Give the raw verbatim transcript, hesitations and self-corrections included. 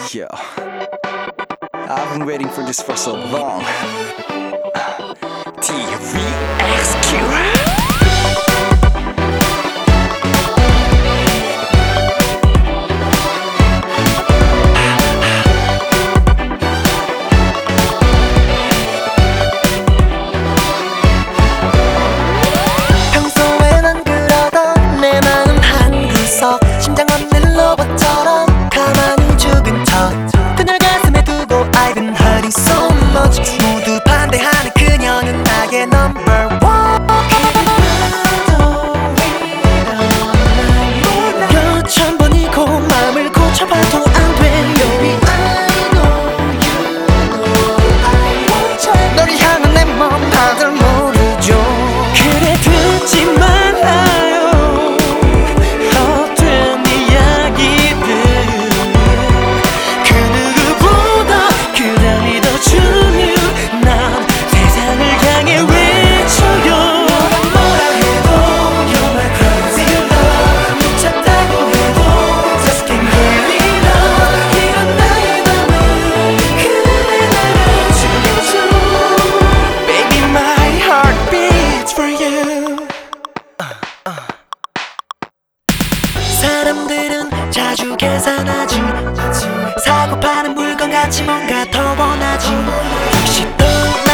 Yo, I've been waiting for this for so long. T V X Q. 심장 없는 로봇처럼 가만히 죽은 척 그녀를 가슴에 두고 I've been hurting so much. 모두 반대하는 그녀는 나의 number one. 몇천 번이고 마음을 고쳐봐도 안 돼. Baby I know you know I want you. 너를 향한 내 맘 다들 모르죠. 그래 듣지 말아요. 사람들은 자주 계산하지. 사고 파는 물건같이 뭔가 더 원하지. 혹시 또